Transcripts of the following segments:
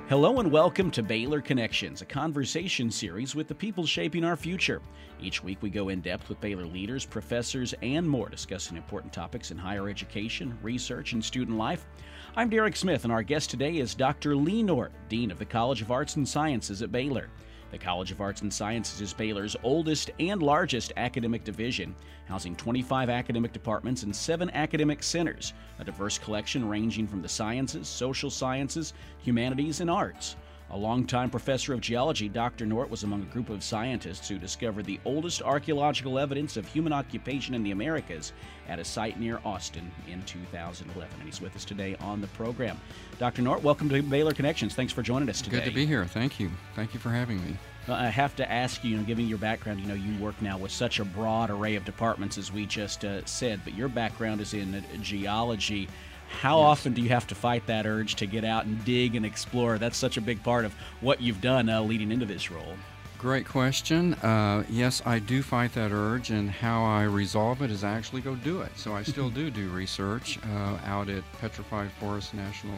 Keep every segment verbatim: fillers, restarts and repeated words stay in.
Hello and welcome to Baylor Connections, a conversation series with the people shaping our future. Each week we go in depth with Baylor leaders, professors, and more, discussing important topics in higher education, research, and student life. I'm Derek Smith, and our guest today is Doctor Lee Nort, Dean of the College of Arts and Sciences at Baylor. The College of Arts and Sciences is Baylor's oldest and largest academic division, housing twenty-five academic departments and seven academic centers, a diverse collection ranging from the sciences, social sciences, humanities, and arts. A longtime professor of geology, Doctor Nort was among a group of scientists who discovered the oldest archaeological evidence of human occupation in the Americas at a site near Austin in two thousand eleven. And he's with us today on the program. Doctor Nort, welcome to Baylor Connections. Thanks for joining us today. Good to be here. Thank you. Thank you for having me. Uh, I have to ask you, you know, given your background, you know, you work now with such a broad array of departments, as we just uh, said, but your background is in uh, geology. How Yes. often do you have to fight that urge to get out and dig and explore? That's such a big part of what you've done uh, leading into this role. Great question. Uh, yes, I do fight that urge, and how I resolve it is I actually go do it. So I still do do research uh, out at Petrified Forest National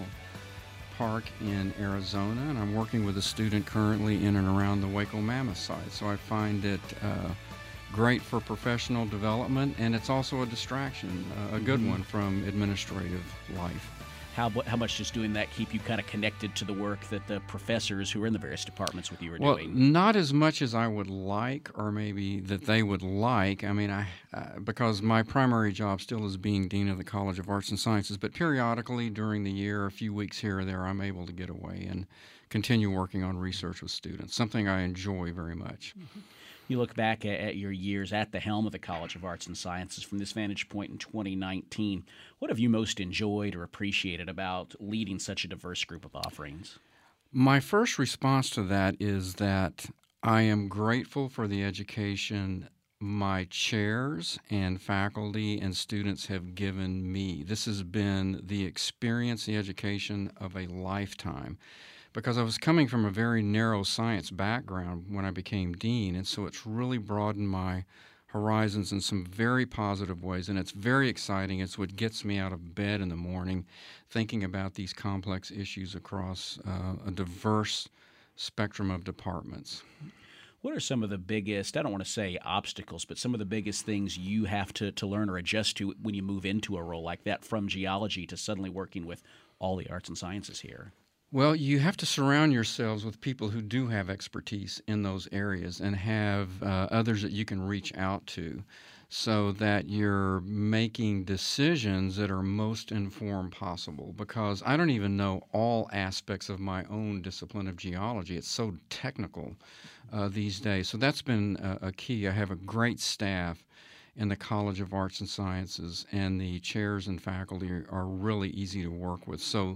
Park in Arizona, and I'm working with a student currently in and around the Waco Mammoth site. So I find it uh, great for professional development, and it's also a distraction, uh, a good Mhm. one from administrative life. How how much does doing that keep you kind of connected to the work that the professors who are in the various departments with you are Well, doing? not as much as I would like, or maybe that they would like. I mean, I uh, because my primary job still is being Dean of the College of Arts and Sciences, but periodically during the year, a few weeks here or there, I'm able to get away and continue working on research with students, something I enjoy very much. You look back at, at your years at the helm of the College of Arts and Sciences from this vantage point in twenty nineteen. What have you most enjoyed or appreciated about leading such a diverse group of offerings? My first response to that is that I am grateful for the education my chairs and faculty and students have given me. This has been the experience, the education of a lifetime, because I was coming from a very narrow science background when I became dean, and so it's really broadened my horizons in some very positive ways, and it's very exciting. It's what gets me out of bed in the morning, thinking about these complex issues across uh, a diverse spectrum of departments. What are some of the biggest, I don't want to say obstacles, but some of the biggest things you have to, to learn or adjust to when you move into a role like that, from geology to suddenly working with all the arts and sciences here? Well, you have to surround yourselves with people who do have expertise in those areas and have uh, others that you can reach out to, so that you're making decisions that are most informed possible. Because I don't even know all aspects of my own discipline of geology. It's so technical uh, these days. So that's been a, a key. I have a great staff in the College of Arts and Sciences, and the chairs and faculty are, are really easy to work with. So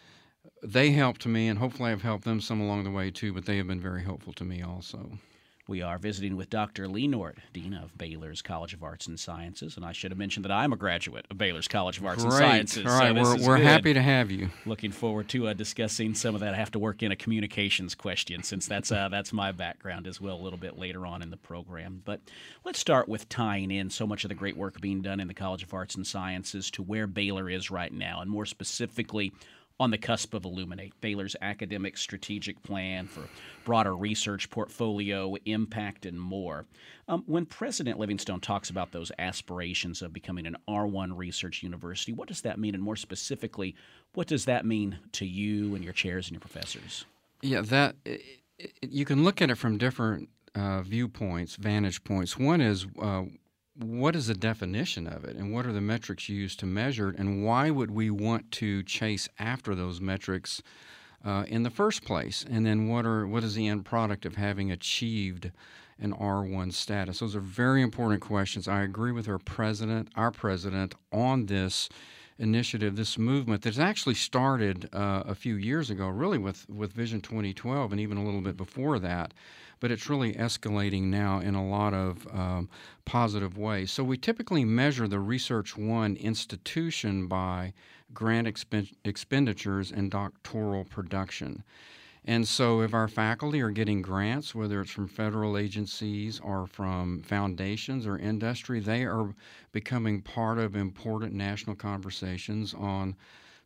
they helped me, and hopefully I've helped them some along the way too, but they have been very helpful to me also. We are visiting with Doctor Lee Nort, Dean of Baylor's College of Arts and Sciences, and I should have mentioned that I'm a graduate of Baylor's College of Arts Great. and Sciences. All right, so this we're, is we're good. happy to have you. Looking forward to uh, discussing some of that. I have to work in a communications question, since that's uh, that's my background as well, a little bit later on in the program. But let's start with tying in so much of the great work being done in the College of Arts and Sciences to where Baylor is right now, and more specifically on the cusp of Illuminate, Baylor's academic strategic plan for broader research portfolio, impact, and more. Um, when President Livingstone talks about those aspirations of becoming an R one research university, what does that mean? And more specifically, what does that mean to you and your chairs and your professors? Yeah, that it, it, you can look at it from different uh, viewpoints, vantage points. One is uh, what is the definition of it, and what are the metrics used to measure it, and why would we want to chase after those metrics uh, in the first place? And then what are what is the end product of having achieved an R one status? Those are very important questions. I agree with our president, our president, on this initiative, this movement that's actually started uh, a few years ago, really with, with Vision twenty twelve, and even a little bit before that. But it's really escalating now in a lot of um, positive ways. So we typically measure the Research One institution by grant expen- expenditures and doctoral production. And so if our faculty are getting grants, whether it's from federal agencies or from foundations or industry, they are becoming part of important national conversations on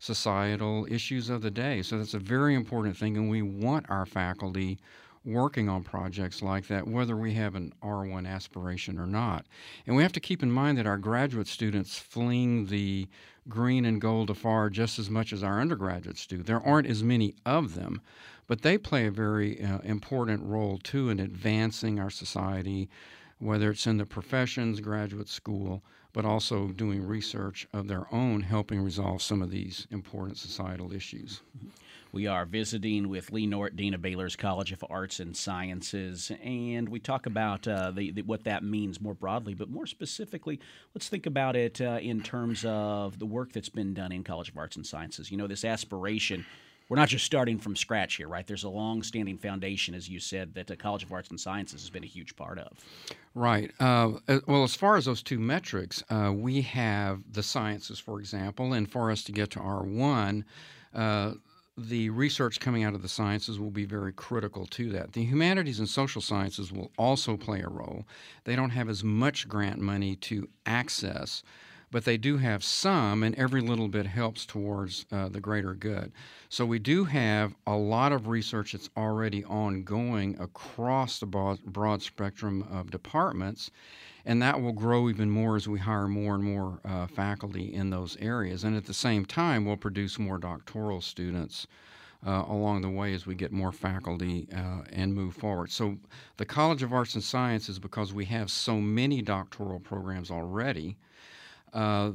societal issues of the day. So that's a very important thing, and we want our faculty working on projects like that, whether we have an R one aspiration or not. And we have to keep in mind that our graduate students fling the green and gold afar just as much as our undergraduates do. There aren't as many of them, but they play a very uh, important role, too, in advancing our society, whether it's in the professions, graduate school, but also doing research of their own, helping resolve some of these important societal issues. We are visiting with Lee Nort, Dean of Baylor's College of Arts and Sciences, and we talk about uh, the, the, what that means more broadly, but more specifically, let's think about it uh, in terms of the work that's been done in College of Arts and Sciences. You know, this aspiration, we're not just starting from scratch here, right? There's a long-standing foundation, as you said, that the College of Arts and Sciences has been a huge part of. Right. Uh, well, as far as those two metrics, uh, we have the sciences, for example, and for us to get to R one, uh, the research coming out of the sciences will be very critical to that. The humanities and social sciences will also play a role. They don't have as much grant money to access, but they do have some, and every little bit helps towards uh, the greater good. So we do have a lot of research that's already ongoing across the broad, broad spectrum of departments, and that will grow even more as we hire more and more uh, faculty in those areas. And at the same time, we'll produce more doctoral students uh, along the way as we get more faculty uh, and move forward. So the College of Arts and Sciences, because we have so many doctoral programs already, uh,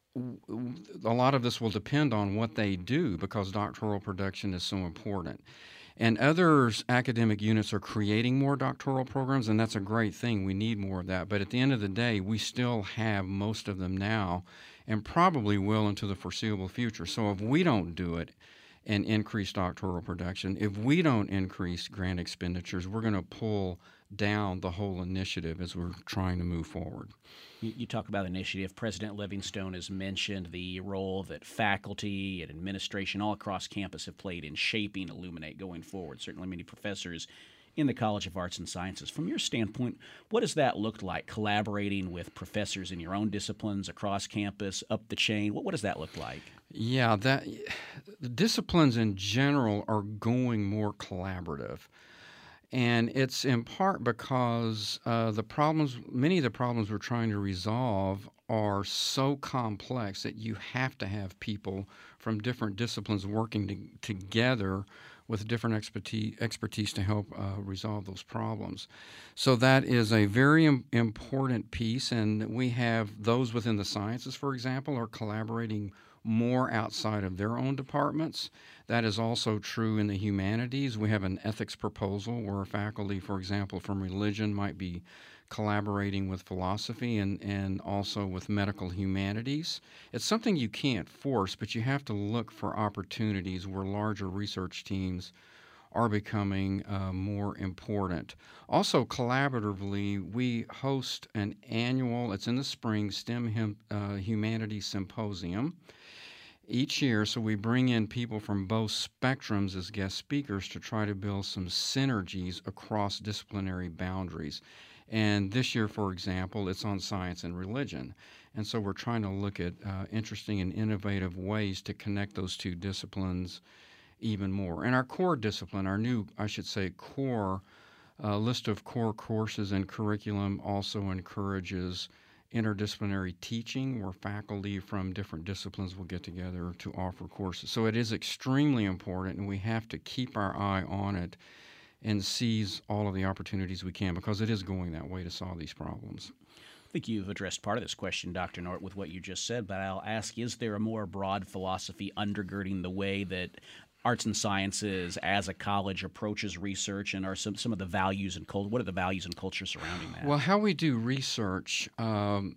a lot of this will depend on what they do because doctoral production is so important. And other academic units are creating more doctoral programs, and that's a great thing. We need more of that. But at the end of the day, we still have most of them now and probably will into the foreseeable future. So if we don't do it and increase doctoral production, if we don't increase grant expenditures, we're going to pull down the whole initiative as we're trying to move forward. You, you talk about initiative. President Livingstone has mentioned the role that faculty and administration all across campus have played in shaping Illuminate going forward. Certainly many professors in the College of Arts and Sciences. From your standpoint, what has that looked like, collaborating with professors in your own disciplines across campus, up the chain? What, what does that look like? Yeah, that the disciplines in general are going more collaborative. And it's in part because uh, the problems, many of the problems we're trying to resolve are so complex that you have to have people from different disciplines working to, together with different expertise, expertise to help uh, resolve those problems. So that is a very im- important piece, and we have those within the sciences, for example, are collaborating more outside of their own departments. That is also true in the humanities. We have an ethics proposal where faculty, for example, from religion might be collaborating with philosophy and, and also with medical humanities. It's something you can't force, but you have to look for opportunities where larger research teams are becoming uh, more important. Also, collaboratively, we host an annual, it's in the spring, STEM hum, uh, Humanities Symposium each year. So we bring in people from both spectrums as guest speakers to try to build some synergies across disciplinary boundaries. And this year, for example, it's on science and religion. And so we're trying to look at uh, interesting and innovative ways to connect those two disciplines even more. And our core discipline, our new, I should say, core uh, list of core courses and curriculum also encourages interdisciplinary teaching, where faculty from different disciplines will get together to offer courses. So it is extremely important, and we have to keep our eye on it and seize all of the opportunities we can, because it is going that way to solve these problems. I think you've addressed part of this question, Doctor Nort, with what you just said, but I'll ask, is there a more broad philosophy undergirding the way that Arts and Sciences as a college approaches research, and are some, some of the values and culture, what are the values and culture surrounding that? Well, how we do research um,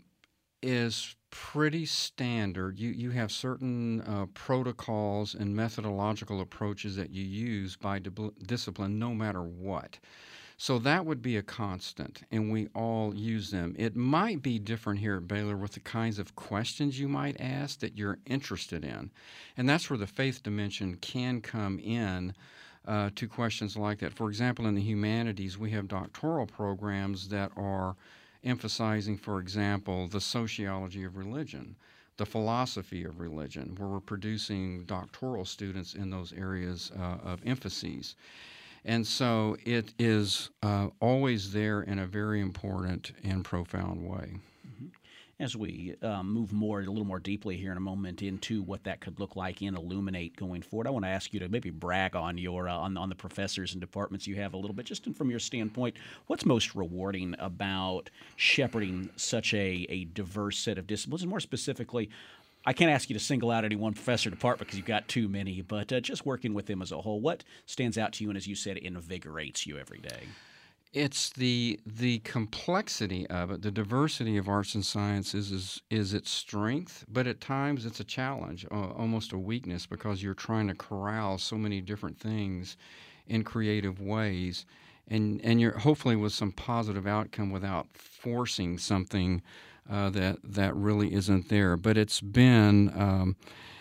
is pretty standard. You, you have certain uh, protocols and methodological approaches that you use by di- discipline no matter what. So that would be a constant, and we all use them. It might be different here at Baylor with the kinds of questions you might ask that you're interested in. And that's where the faith dimension can come in uh, to questions like that. For example, in the humanities, we have doctoral programs that are emphasizing, for example, the sociology of religion. the philosophy of religion, where we're producing doctoral students in those areas uh, of emphases. And so it is uh, always there in a very important and profound way. As we um, move more, a little more deeply here in a moment into what that could look like in Illuminate going forward, I want to ask you to maybe brag on your uh, on, on the professors and departments you have a little bit, just from your standpoint. What's most rewarding about shepherding such a, a diverse set of disciplines, and more specifically, I can't ask you to single out any one professor or department because you've got too many, but uh, just working with them as a whole, what stands out to you and, as you said, invigorates you every day? It's the the complexity of it, the diversity of arts and sciences is is its strength, but at times it's a challenge, uh, almost a weakness, because you're trying to corral so many different things in creative ways, and and you're hopefully with some positive outcome without forcing something uh, that that really isn't there. But it's been um,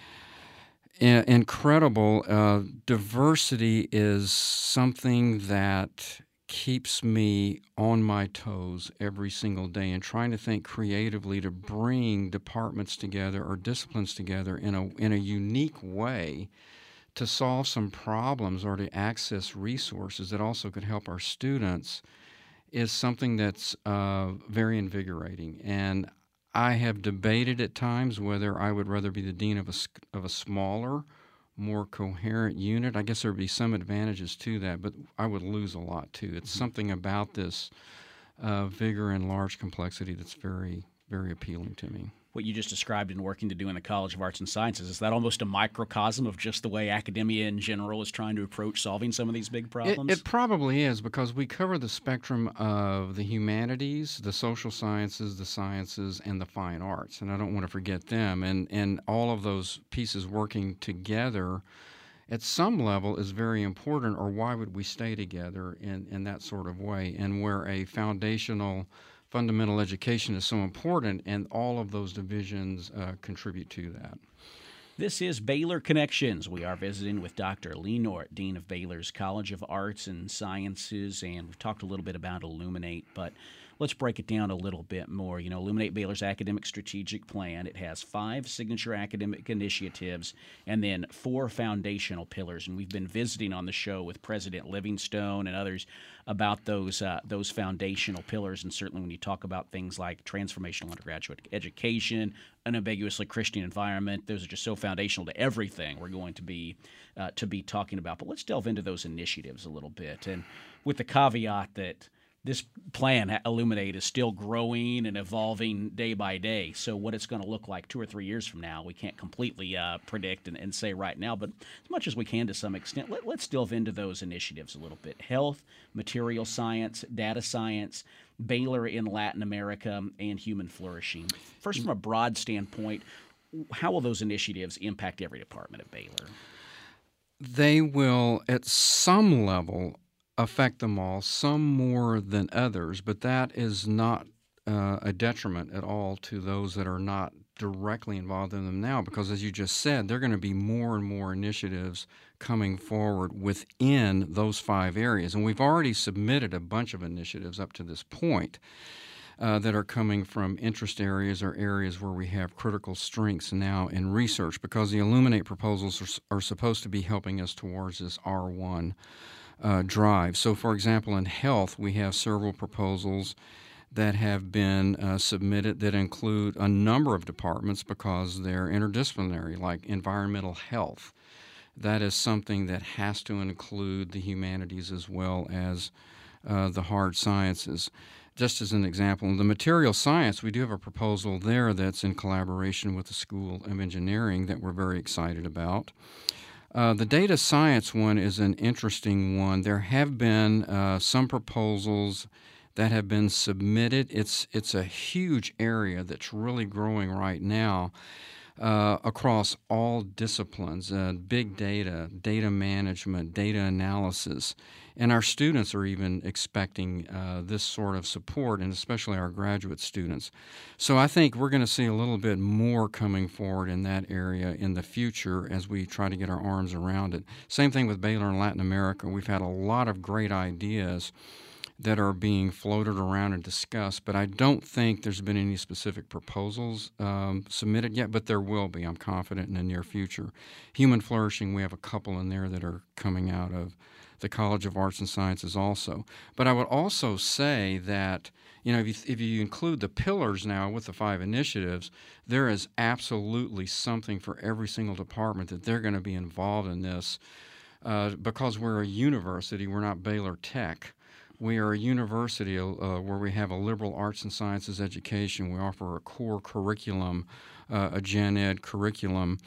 i- incredible. Uh, diversity is something that keeps me on my toes every single day and trying to think creatively to bring departments together or disciplines together in a in a unique way to solve some problems or to access resources that also could help our students is something that's uh, very invigorating. And I have debated at times whether I would rather be the dean of a, s- of a smaller, more coherent unit. I guess there would be some advantages to that, but I would lose a lot too. It's something about this uh, vigor and large complexity that's very, very appealing to me. What you just described in working to do in the College of Arts and Sciences, is that almost a microcosm of just the way academia in general is trying to approach solving some of these big It, problems? it probably is, because we cover the spectrum of the humanities, the social sciences, the sciences, and the fine arts, and I don't want to forget them. And, and all of those pieces working together at some level is very important, or why would we stay together in, in that sort of way? And where a foundational fundamental education is so important, and all of those divisions uh, contribute to that. This is Baylor Connections. We are visiting with Doctor Lee Nort, Dean of Baylor's College of Arts and Sciences, and we've talked a little bit about Illuminate, but let's break it down a little bit more. You know, Illuminate Baylor's academic strategic plan. It has five signature academic initiatives and then four foundational pillars. And we've been visiting on the show with President Livingstone and others about those uh, those foundational pillars. And certainly when you talk about things like transformational undergraduate education, unambiguously Christian environment, those are just so foundational to everything we're going to be uh, to be talking about. But let's delve into those initiatives a little bit, and with the caveat that this plan, Illuminate, is still growing and evolving day by day. So what it's going to look like two or three years from now, we can't completely uh, predict and, and say right now, but as much as we can to some extent, let, let's delve into those initiatives a little bit. Health, material science, data science, Baylor in Latin America, and human flourishing. First, from a broad standpoint, how will those initiatives impact every department at Baylor? They will, at some level, affect them all, some more than others, but that is not uh, a detriment at all to those that are not directly involved in them now, because as you just said, there are going to be more and more initiatives coming forward within those five areas. And we've already submitted a bunch of initiatives up to this point uh, that are coming from interest areas or areas where we have critical strengths now in research, because the Illuminate proposals are, are supposed to be helping us towards this R one Uh, drive. So, for example, in health, we have several proposals that have been uh, submitted that include a number of departments because they're interdisciplinary, like environmental health. That is something that has to include the humanities as well as uh, the hard sciences. Just as an example, in the material science, we do have a proposal there that's in collaboration with the School of Engineering that we're very excited about. Uh, the data science one is an interesting one. There have been uh, some proposals that have been submitted. It's it's a huge area that's really growing right now uh, across all disciplines, uh, big data, data management, data analysis. And our students are even expecting uh, this sort of support, and especially our graduate students. So I think we're going to see a little bit more coming forward in that area in the future as we try to get our arms around it. Same thing with Baylor in Latin America. We've had a lot of great ideas that are being floated around and discussed, but I don't think there's been any specific proposals um, submitted yet, but there will be, I'm confident, in the near future. Human flourishing, we have a couple in there that are coming out of the College of Arts and Sciences also. But I would also say that, you know, if you, if you include the pillars now with the five initiatives, there is absolutely something for every single department that they're going to be involved in this uh, because we're a university, we're not Baylor Tech. We are a university uh, where we have a liberal arts and sciences education. We offer a core curriculum, uh, a gen ed curriculum,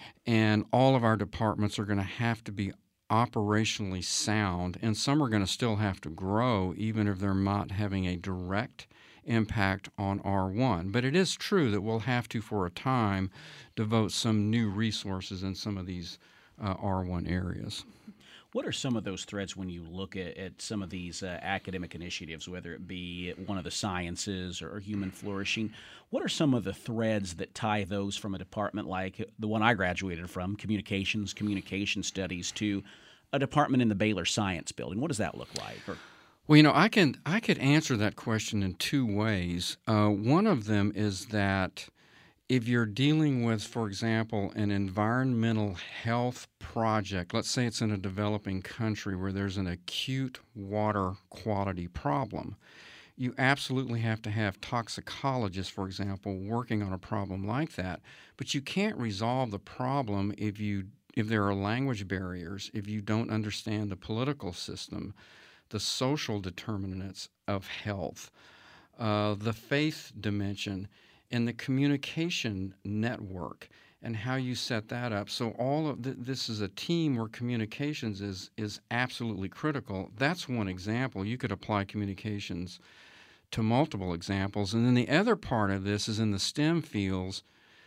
and all of our departments are going to have to be operationally sound, and some are going to still have to grow even if they're not having a direct impact on R one. But it is true that we'll have to, for a time, devote some new resources in some of these uh, R one areas. What are some of those threads when you look at, at some of these uh, academic initiatives, whether it be one of the sciences or, or human flourishing? What are some of the threads that tie those from a department like the one I graduated from, communications, communication studies, to a department in the Baylor Science Building? What does that look like? Or, Well, you know, I can I could answer that question in two ways. Uh, one of them is that if you're dealing with, for example, an environmental health project, let's say it's in a developing country where there's an acute water quality problem, you absolutely have to have toxicologists, for example, working on a problem like that. But you can't resolve the problem if you if there are language barriers, if you don't understand the political system, the social determinants of health, uh, the faith dimension, and the communication network and how you set that up. So all of th- this is a team where communications is is absolutely critical. That's one example. You could apply communications to multiple examples. And then the other part of this is in the STEM fields.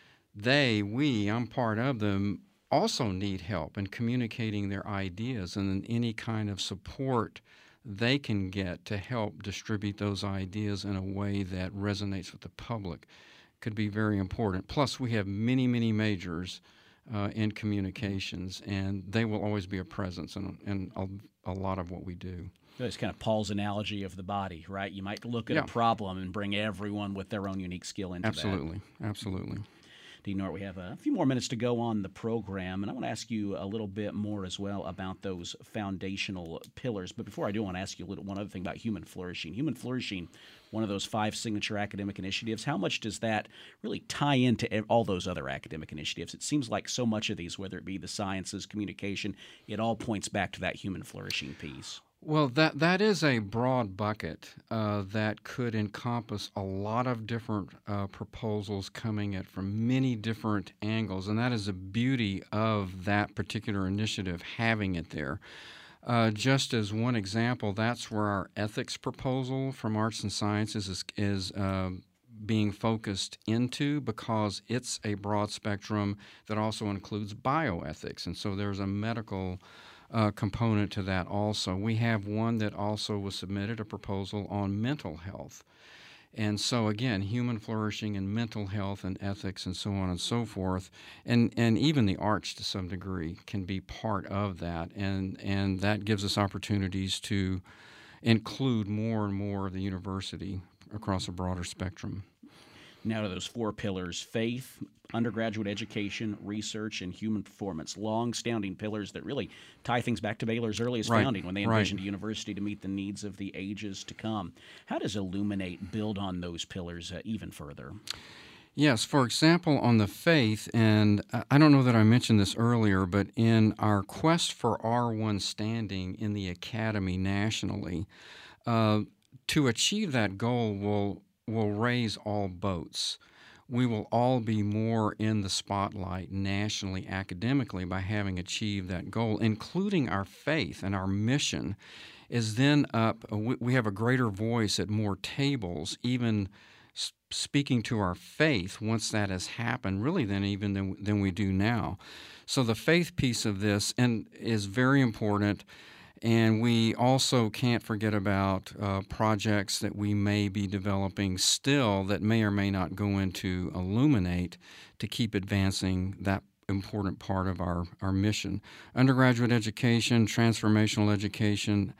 They, we, I'm part of them, also need help in communicating their ideas and any kind of support they can get to help distribute those ideas in a way that resonates with the public could be very important. Plus, we have many, many majors uh, in communications, and they will always be a presence in, in a, a lot of what we do. it's kind of Paul's analogy of the body, right? You might look at Yeah. a problem and bring everyone with their own unique skill into Absolutely, that. absolutely. Dean Nordt, we have a few more minutes to go on the program, and I want to ask you a little bit more as well about those foundational pillars. But before I do, I want to ask you a little one other thing about human flourishing. Human flourishing, one of those five signature academic initiatives, how much does that really tie into ev- all those other academic initiatives? It seems like so much of these, whether it be the sciences, communication, it all points back to that human flourishing piece. Well, that that is a broad bucket uh, that could encompass a lot of different uh, proposals coming at from many different angles, and that is the beauty of that particular initiative, having it there. Uh, just as one example, that's where our ethics proposal from Arts and Sciences is, is uh, being focused into, because it's a broad spectrum that also includes bioethics, and so there's a medical Uh, component to that also. We have one that also was submitted, a proposal on mental health. And so, again, human flourishing and mental health and ethics and so on and so forth, and, and even the arts to some degree can be part of that. And, and that gives us opportunities to include more and more of the university across a broader spectrum. Now to those four pillars: faith, undergraduate education, research, and human performance. Long-standing pillars that really tie things back to Baylor's earliest Right, founding when they right. envisioned a university to meet the needs of the ages to come. How does Illuminate build on those pillars uh, even further? Yes, for example, on the faith, and I I don't know that I mentioned this earlier, but in our quest for R one standing in the academy nationally, uh, to achieve that goal will will raise all boats. We will all be more in the spotlight nationally, academically, by having achieved that goal, including our faith and our mission is then up. We, we have a greater voice at more tables, even s- speaking to our faith once that has happened, really than even than, than we do now. So the faith piece of this and is very important. And we also can't forget about uh, projects that we may be developing still that may or may not go into Illuminate to keep advancing that important part of our, our mission. Undergraduate education, transformational education,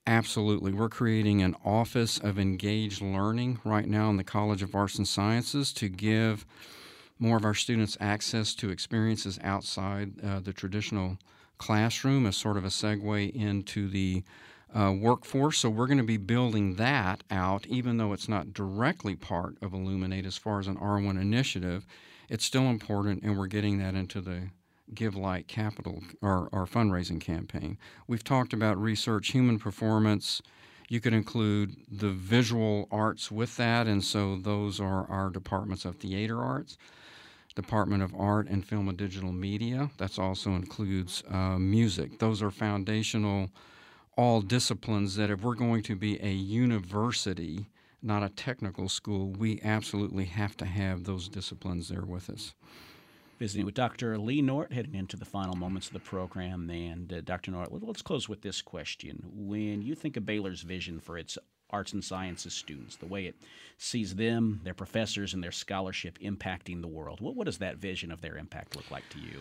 Absolutely. We're creating an Office of Engaged Learning right now in the College of Arts and Sciences to give more of our students access to experiences outside uh, the traditional classroom as sort of a segue into the uh, workforce. So we're going to be building that out, even though it's not directly part of Illuminate as far as an R one initiative. It's still important, and we're getting that into the Give Light Capital, our, our fundraising campaign. We've talked about research, human performance. You could include the visual arts with that, and so those are our departments of theater arts, Department of Art and Film and Digital Media. That also includes uh, music. Those are foundational, all disciplines that if we're going to be a university, not a technical school, we absolutely have to have those disciplines there with us. Visiting with Doctor Lee Nort, heading into the final moments of the program. And uh, Doctor Nort, let's close with this question. When you think of Baylor's vision for its arts and sciences students, the way it sees them, their professors, and their scholarship impacting the world, what, what does that vision of their impact look like to you?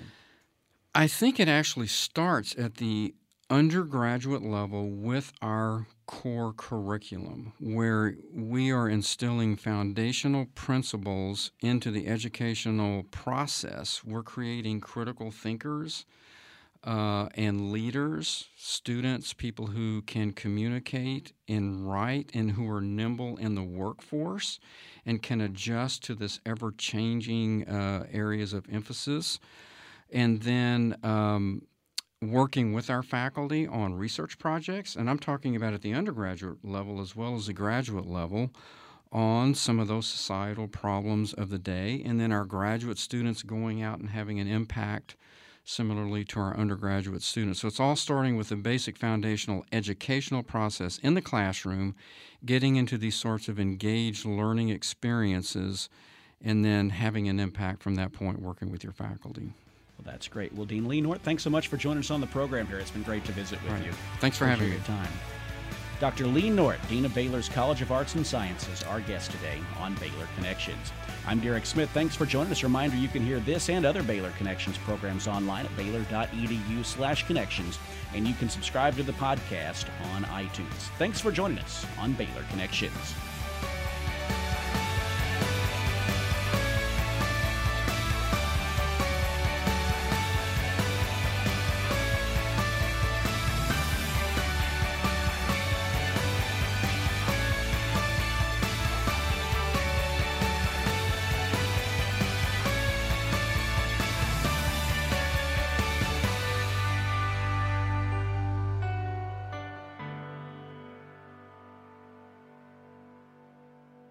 I think it actually starts at the undergraduate level with our core curriculum, where we are instilling foundational principles into the educational process. We're creating critical thinkers uh, and leaders, students, people who can communicate and write and who are nimble in the workforce and can adjust to this ever-changing uh, areas of emphasis. And then um, working with our faculty on research projects, and I'm talking about at the undergraduate level as well as the graduate level, on some of those societal problems of the day, and then our graduate students going out and having an impact similarly to our undergraduate students. So it's all starting with the basic foundational educational process in the classroom, getting into these sorts of engaged learning experiences, and then having an impact from that point working with your faculty. Well, that's great. Well, Dean Lee Nort, thanks so much for joining us on the program here. It's been great to visit with right. you. Thanks for Appreciate having me. Your time. Doctor Lee Nort, Dean of Baylor's College of Arts and Sciences, our guest today on Baylor Connections. I'm Derek Smith. Thanks for joining us. A reminder, you can hear this and other Baylor Connections programs online at baylor.edu slash connections, and you can subscribe to the podcast on iTunes. Thanks for joining us on Baylor Connections.